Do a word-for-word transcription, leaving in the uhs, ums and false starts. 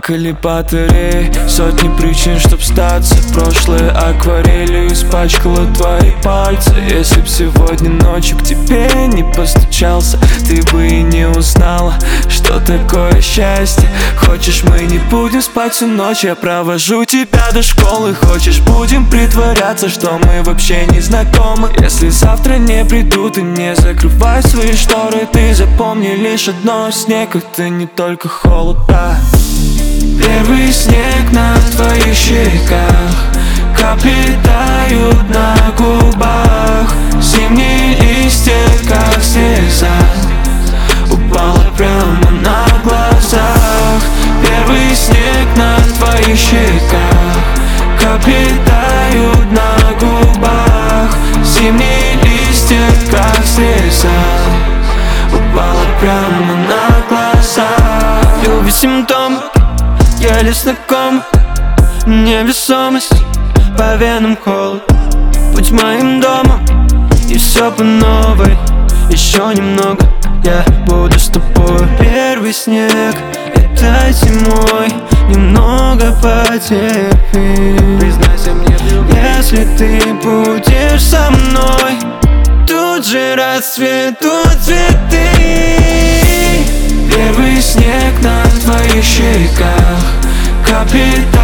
плакали батареи, сотни причин, чтоб сдаться. Прошлое акварелью испачкало твои пальцы. Если б сегодня ночью к тебе не постучался, ты бы и не узнала, что такое счастье. Хочешь, мы не будем спать всю ночь, я провожу тебя до школы. Хочешь, будем притворяться, что мы вообще не знакомы. Если завтра не приду, ты не закрывай свои шторы. Ты запомни лишь одно: снег — это не только холод, а первый снег на твоих щеках, капли тают на губах. Зимние листья, как слеза, упала прямо на глазах. Первый снег на твоих щеках, капли тают на губах. Зимние листья, как слеза, упала прямо на глазах. Любви симптомы, еле знакомы, невесомость, по венам холод. Будь моим домом, и все по новой. Еще немного, я буду с тобой. Первый снег этой зимой, немного потерпи. Признайся мне в любви, если ты будешь со мной, тут же расцветут цветы. Первый снег на твоих щеках, капли